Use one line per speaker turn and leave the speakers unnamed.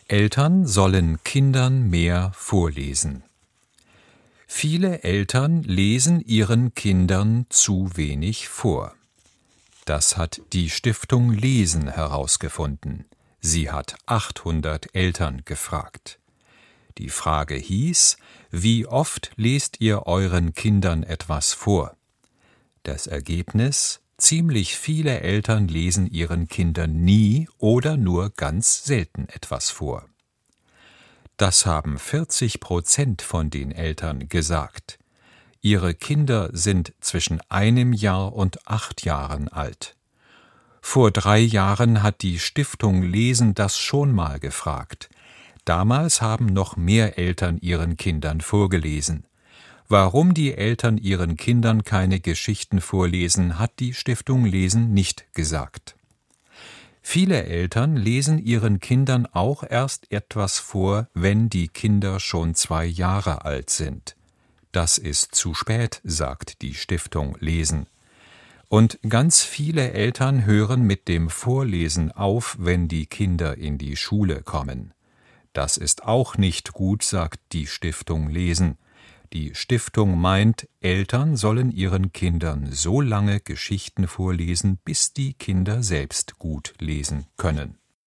Eltern sollen Kindern mehr vorlesen. Viele Eltern lesen ihren Kindern zu wenig vor. Das hat die Stiftung Lesen herausgefunden. Sie hat 800 Eltern gefragt. Die Frage hieß: Wie oft lest ihr euren Kindern etwas vor? Das Ergebnis: Ziemlich viele Eltern lesen ihren Kindern nie oder nur ganz selten etwas vor. Das haben 40% von den Eltern gesagt. Ihre Kinder sind zwischen 1 Jahr und 8 Jahren alt. Vor 3 Jahren hat die Stiftung Lesen das schon mal gefragt. Damals haben noch mehr Eltern ihren Kindern vorgelesen. Warum die Eltern ihren Kindern keine Geschichten vorlesen, hat die Stiftung Lesen nicht gesagt. Viele Eltern lesen ihren Kindern auch erst etwas vor, wenn die Kinder schon 2 Jahre alt sind. Das ist zu spät, sagt die Stiftung Lesen. Und ganz viele Eltern hören mit dem Vorlesen auf, wenn die Kinder in die Schule kommen. Das ist auch nicht gut, sagt die Stiftung Lesen. Die Stiftung meint, Eltern sollen ihren Kindern so lange Geschichten vorlesen, bis die Kinder selbst gut lesen können.